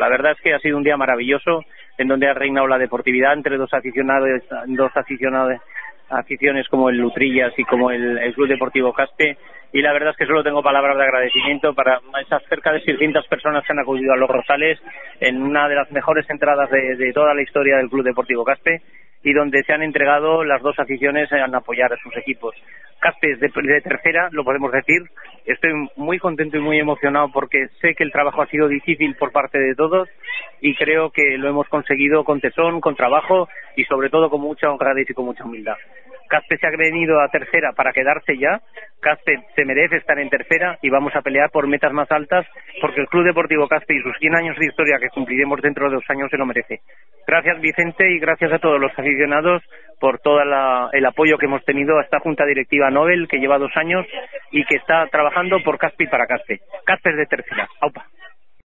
La verdad es que ha sido un día maravilloso, en donde ha reinado la deportividad entre dos aficiones como el Lutrillas y como el Club Deportivo Caspe, y la verdad es que solo tengo palabras de agradecimiento para esas cerca de 600 personas que han acudido a Los Rosales en una de las mejores entradas de toda la historia del Club Deportivo Caspe, y donde se han entregado las dos aficiones en apoyar a sus equipos. Caspe es de tercera, lo podemos decir. Estoy muy contento y muy emocionado porque sé que el trabajo ha sido difícil por parte de todos y creo que lo hemos conseguido con tesón, con trabajo y sobre todo con mucha honradez y con mucha humildad. Caspe se ha venido a tercera para quedarse ya. Caspe se merece estar en tercera y vamos a pelear por metas más altas porque el Club Deportivo Caspe y sus 100 años de historia que cumpliremos dentro de 2 años se lo merece. Gracias, Vicente, y gracias a todos los aficionados por todo el apoyo que hemos tenido a esta Junta Directiva Nobel que lleva 2 años y que está trabajando por Caspe y para Caspe. Caspe es de tercera. ¡Aupa!